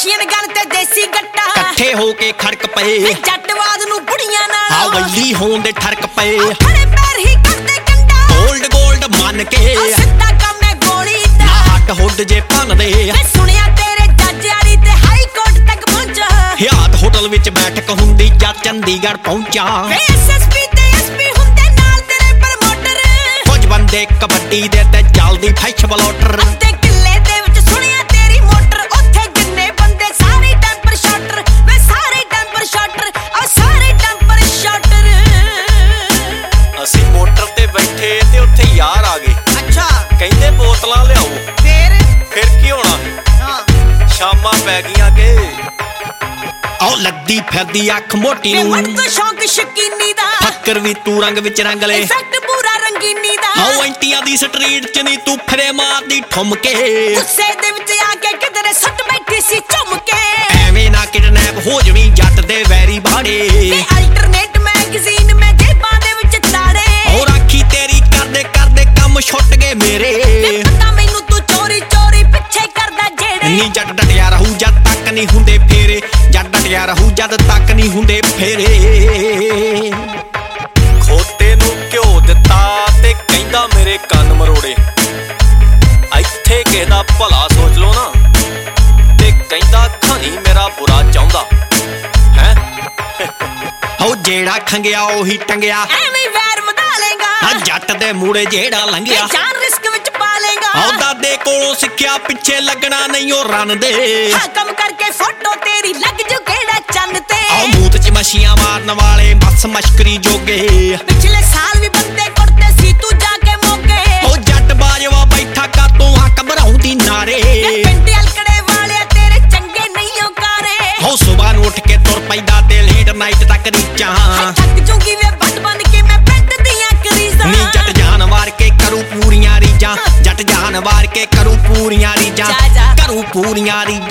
Machine gun ਤੇ ਦੇਸੀ ਗੱਟਾ ਇਕੱਠੇ ਹੋ ਕੇ ਖੜਕ ਪਏ ਜੱਟਵਾਦ ਨੂੰ ਬੁੜੀਆਂ ਨਾਲ ਆ ਵੱਲੀ ਹੋਣ ਦੇ ਠਰਕ ਪਏ ਖੜੇ ਪੈਰ ਹੀ ਕਰਦੇ ਕੰਡਾ ਗੋਲਡ ਮੰਨ ਕੇ ਸਿੱਧਾ ਕੰਮ ਹੈ ਗੋਲੀ ਦਾ ਨਾ ਹੱਟ ਹੁੱਡ ਜੇ ਭੰਨਦੇ ਮੈਂ ਸੁਣਿਆ ਤੇਰੇ ਜੱਜ ਵਾਲੀ ਤੇ ਹਾਈ ਕੋਰਟ ਤੱਕ ਪਹੁੰਚਾ ਹਿਆਤ ਹੋਟਲ ਵਿੱਚ ਬੈਠਕ ਹੁੰਦੀ ਜਾਂ ਚੰਡੀਗੜ੍ਹ ਪਹੁੰਚਾ ਐਸਐਸਪੀ ਤੇ ਐਸਪੀ ਹੁੰਦੇ ਨਾਲ ਤੇਰੇ ਪ੍ਰਮੋਟਰ ਕੁਝ ਬੰਦੇ ਕਬੱਡੀ ਦੇ ਤੇ ਚੱਲਦੀ ਫੈਸ਼ ਬਲੋਟਰ ਅੱਧੇ ਕਿੱਲੇ ਦੇ ਵਿੱਚ ਸੁਣਿਆ ਤੇਰੀ ਮੋਟਰ ਉੱਥੇ ਜਿੰਨੇ ਬੰਦੇ ਸਾਰੇ ਟੈਂਪਰ ਸ਼ਾਟਰ ਵੇ ਸਾਰੇ ਟੈਂਪਰ ਸ਼ਾਟਰ ਆ ਸਾਰੇ ਟੈਂਪਰ ਸ਼ਾਟਰ ਅਸੀਂ ਮੋਟਰ ਤੇ ਬੈਠੇ ਤੇ ਉੱਥੇ ਯਾਰ ਆ ਗਏ ਅੱਛਾ ਕਹਿੰਦੇ ਬੋਤਲਾਂ ਲਿਆਓ ਫਿਰ ਕੀ ਹੋਣਾ ਹਾਂ ਸ਼ਾਮਾਂ ਪੈ ਗਈਆਂ ਕਿ ਆਉ ਲੱਦੀ ਫਿਰਦੀ ਅੱਖ ਮੋਟੀ ਨੂੰ ਮਨ ਤੋਂ ਸ਼ੌਂਕ ਸ਼ਕੀਨੀ ਦਾ ਫੱਕਰ ਵੀ ਤੂੰ ਰੰਗ ਵਿੱਚ ਰੰਗ ਲੈ ਇਫੈਕਟ ਪੂਰਾ ਰੰਗੀਨੀ ਦਾ ਆਉ ਐਂਟੀਆਂ ਦੀ ਸਟਰੀਟ 'ਚ ਨਹੀਂ ਤੂੰ ਫਿਰੇ ਮਾਰਦੀ ਠੁਮਕੇ ਗੁੱਸੇ ਦੇ ਵਿੱਚ ਆ ਕੇ ਕਿਧਰੇ ਸੱਟ ਬੈਠੀ ਸੀ ਝੁੰਮ ਕੇ ਐਵੇਂ ਨਾ ਕਿਡਨੈਪ ਹੋ ਜਵੀਂ ਜੱਟ ਦੇ ਵੈਰੀ ਬਾੜੇ ਤੇ ਅਲਟਰਨੇਟ ਮੈਗਜ਼ੀਨ ਮੈਂ ਜੇਬਾਂ ਦੇ ਵਿੱਚ ਤਾੜੇ ਉਹ ਰਾਖੀ ਤੇਰੀ ਕਰਦੇ ਕਰਦੇ ਕੰਮ ਛੁੱਟ ਗਏ ਮੇਰੇ ਪਤਾ ਮੈਨੂੰ ਤੂੰ ਚੋਰੀ ਚੋਰੀ ਪਿੱਛੇ ਕਰਦਾ ਜਿਹੜੇ ਨੀ ਜੱਟ ਡਟਿਆ ਰਹੂ ਜਦ ਤੱਕ ਨਹੀਂ ਹੁੰਦੇ ਫੇਰੇ ਜੱਟ ਡਟਿਆ ਰਹੂ ਜਦ ਤੱਕ ਨਹੀਂ ਹੁੰਦੇ ਫੇਰੇ ਖੋਤੇ ਨੂੰ ਘਿਓ ਦਿੱਤਾ ਤੇ ਕਹਿੰਦਾ ਮੇਰੇ ਕੰਨ ਮਰੋੜੇ ਇੱਥੇ ਕਿਸੇ ਦਾ ਭਲਾ ਸੋਚ ਲੋ ਨਾ ਤੇ ਕਹਿੰਦਾ ਖਣੀ ਮੇਰਾ ਬੁਰਾ ਚਾਹੁੰਦਾ ਹੈ ਹੋ ਜਿਹੜਾ ਖੰਗਿਆ ਉਹੀ ਟੰਗਿਆ ਐਵੇਂ ਵੈਰ ਵਧਾ ਲੇਗਾ ਆ ਜੱਟ ਦੇ ਮੂੜੇ ਜਿਹੜਾ ਲੰਘਿਆ ਜਾਨ ਰਿਸਕ ਵਿੱਚ ਪਾ ਲੇਗਾ ਆਉ ਦਾਦੇ ਕੋਲੋਂ ਸਿੱਖਿਆ ਪਿੱਛੇ ਲੱਗਣਾ ਨਹੀਂ ਉਹ ਰਨ ਦੇ ਹਾਂ ਕੰਮ ਕਰਕੇ ਫੋਟੋ ਤੇਰੀ ਲੱਗ ਜੂ ਕਿਹੜਾ ਚੰਨ ਤੇ ਆਉ ਮੂਤ 'ਚ ਮੱਛੀਆਂ ਮਾਰਨ ਵਾਲੇ ਬਸ ਮਸ਼ਕਰੀ ਜੋਗੇ ਪਿਛਲੇ ਸਾਲ ਵੀ ਬੰਦੇ ਕੁੱਟਦੇ ਸੀ ਤੂੰ ਜਾ ਕੇ ਮੋਗੇ ਉਹ ਜੱਟ ਬਾਜਵਾ ਬੈਠਾ ਕਾਤੋਂ ਆ ਘਬਰਾਉਂਦੀ ਨਾਰੇ ਪਿੰਡ ਅਲਕੜੇ ਵਾਲਿਆ ਤੇਰੇ ਚੰਗੇ ਨਹੀਂ ਔਕਾਰੇ ਹੋ ਸੁਬਾਹ ਨੂੰ ਉੱਠ ਕੇ ਤੁਰ ਪੈਂਦਾ ਤੇ ਲੇਟ ਨਾਈਟ ਤੱਕ ਰੀਚਾਂ ਥੱਕ ਜੂਗੀ ਵੇ ਵੱਟ ਬਣ ਕੇ ਮੈਂ ਪਿੰਡ ਦੀਆਂ ਕਰੀਜ਼ਾਂ ਨੀ ਜੱਟ ਜਾਨ ਵਾਰ ਕੇ ਕਰੂ ਪੂਰੀਆਂ ਰੀਜਾਂ ਜੱਟ ਜਾਨ ਵਾਰ ਕੇ ਕਰੂ ਪੂਰੀਆਂ ਰੀਜਾਂ ਜਾ। ਕਰੂ ਪੂਰੀਆਂ ਰੀਜਾਂ